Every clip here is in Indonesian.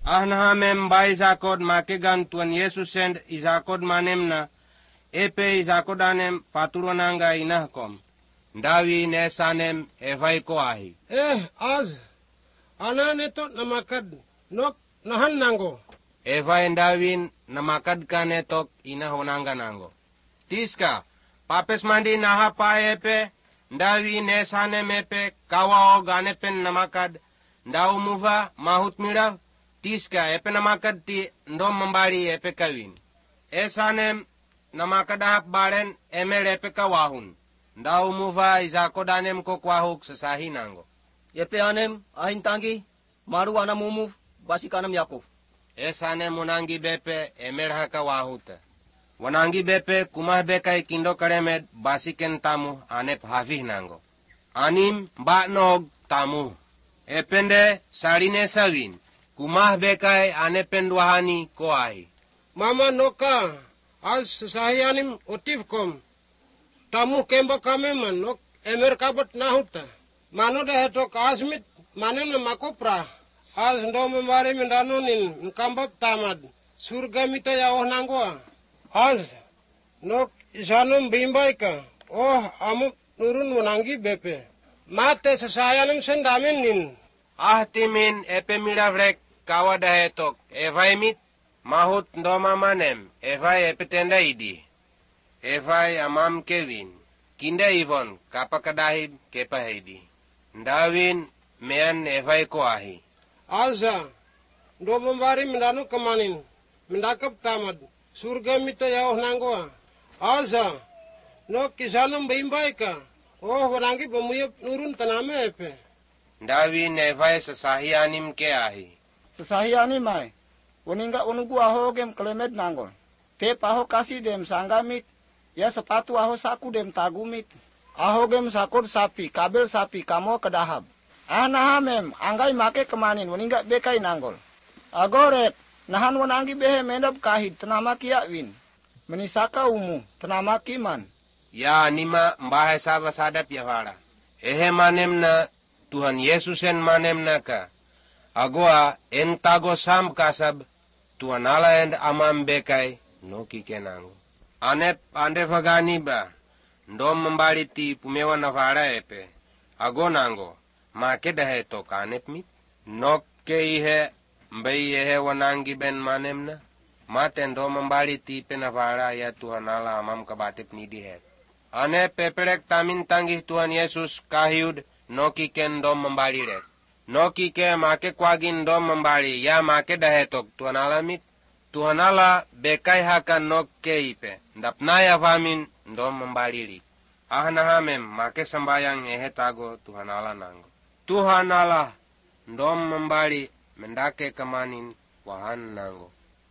Ahnahamem ba izakod makegan Tuhan Yesus send izakod manemna, epe izakod anem patulonanga inahkom. Ndawi nesanem evai koahi. Az, ananeto namakad, nok nahan nango. Evai ndawin namakad kanetok inahonanga nango. Tiska, papes mandi nahapa epe, ndawi nesanem epe, kawao ganepen namakad, ndaw muva mahut mirav, tiska epe namakad ti ndom membali epe kawin. Esanem namakad ahap baren emel epe kawahun. Ndaw muva izakodanem kokwahuk sesahi nango. Epe anem ahin tangi, maru anam umuf, basikanam Yakov. Esanem munangi bepe emel haka wahuta. Wanangi bepe kumah bekai kindo karemed basiken tamu anep hafih nango. Anim ba nog tamu. Epende sarine sawin. Kumah bekai anepen wahani koahi. Mama noka, az sesahianim otifkom. Tamu kemba kameman nok emer kabat nahuta. Mano dehetok asmit manem na makopra. Az ndo membari mendanonin nkambab tamad. Surga mita yaoh nangoa. Az nok isanum bimbaika. Oh amuk nurun munangi bepe. Mate sesahianim sendamenin. Timin epe miravrek kawa dahetok. Evaimit mahut ndoma manem. Evai epe tenda idi. Evai amam Kevin, kinda Ivon, kapakadahib kepahidi. Ndawin mean evai koahi. Alza, ndo membari mendanu kemanin, mendakap tamad, surga mita yaoh nangoa. Alza, no kisanam baimbaika, oh wanangi pemuyap nurun taname epe. Ndawin evai sesahianim keahi. Sesahianim ay, waninga unugu ahogem kelemed nangol. Tep aho kasih dem sanggamit, ya sepatu aho saku dem tagumit. Aho gem sakod sapi, kabel sapi, kamo kedahab. Nahamem, anggai make kemanin, waningga bekai nanggol. Agorek, nahan wanangi behe mendap kahid, tenama kiakwin. Menisaka umu, tenama kiman. Ya nima mbahe saba sadap ya vara. Ehe manem na Tuhan Yesusen manem na ka. Agoa entago sam kasab, Tuhan Allah and amam bekai, no kikenango. Anep ande fagani ba, ndom membaliti pumewa navara epe, agonango, make daheto kanep mit, nokke ihe, mbai ihe wanangi ben manemna, mate ndom membaliti pe navara ya Tuhan Allah amam kabatep ni dihet. Anep peperek tamin tangi Tuhan Yesus kahiud, noki ken ndom membalirek. Noki ke make kwagin ndom membali, ya make dahetok Tuhan Allah mit, Tuhan Allah bekai haka nokke ipe. Ndapnaya famin ndom membaliri. Ahnahamem make sembayang ehe tago Tuhan Allah nango. Tuhan Allah ndom membali mendake kemanin wahan nango.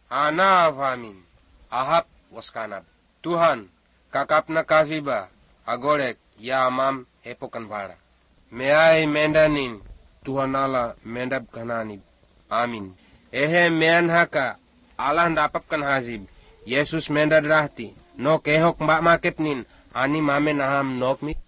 Ana famin ahap waskanab. Tuhan kakapna kafiba agorek ya amam epokan vara. Meai mendanin Tuhan Allah mendap kananib. Amin. Ehe mean haka Allah ndapapkan hazib. Yesus mendad rahti, nok ehok mbak makepnin, ani mame naham nok mit.